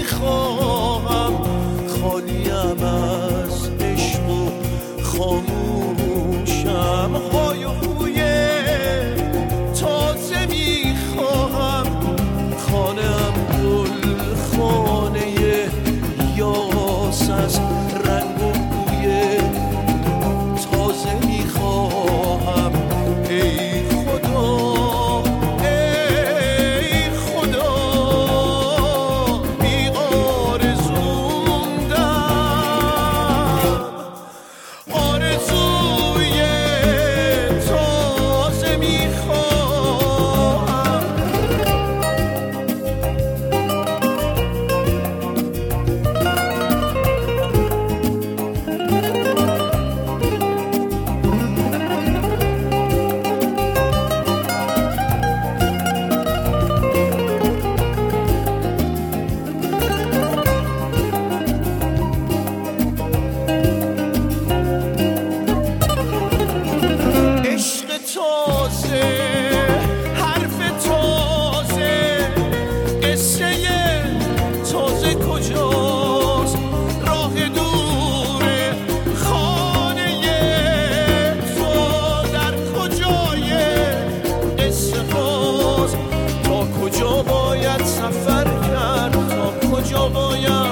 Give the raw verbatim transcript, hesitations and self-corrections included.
میخواهم، خالیم از عشق و خاموشم. های و هوی تازه میخواهم، خانم گل خانه یاس است، رنگ و بوی تازه میخواهم. ای خدا ای خدا بی آرزوندم، آرزوی تازه میخواهم. عشق تازه، حرف تازه، قصه تازه کجاست؟ راه دوره خانه تو در کجای قصه هاست؟ تا کجا باید سفر کرد؟ تا کجا باید